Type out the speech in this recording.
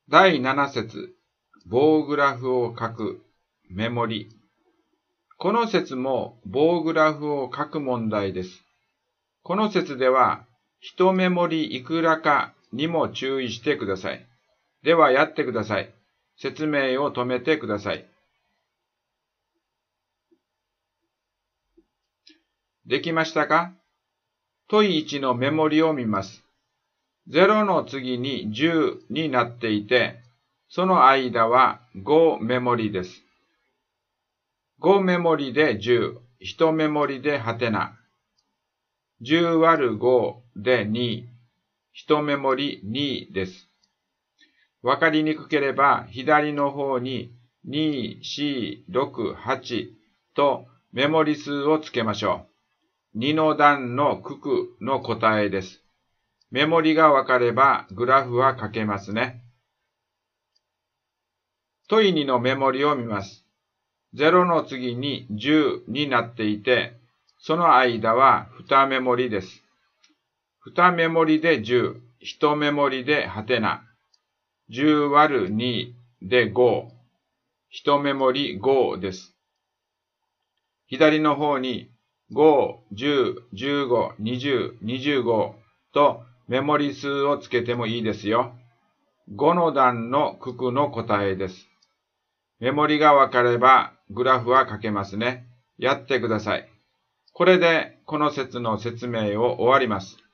第7節、棒グラフを書く、メモリ。この節も棒グラフを書く問題です。この節では、1メモリいくらかにも注意してください。ではやってください。説明を止めてください。できましたか？問1のメモリを見ます。0の次に10になっていて、その間は5メモリです。5メモリで10、1メモリでハテナ。10割る5で2、1メモリ2です。わかりにくければ左の方に2、4、6、8とメモリ数をつけましょう。2の段の九九の答えです。メモリがわかればグラフは書けますね。問2のメモリを見ます。0の次に10になっていて、その間は2メモリです。2メモリで10、1メモリでハテナ。10割る2で5、1メモリ5です。左の方に5、10、15、20、25とメモリ数をつけてもいいですよ。5の段の九九の答えです。メモリがわかればグラフは書けますね。やってください。これでこの節の説明を終わります。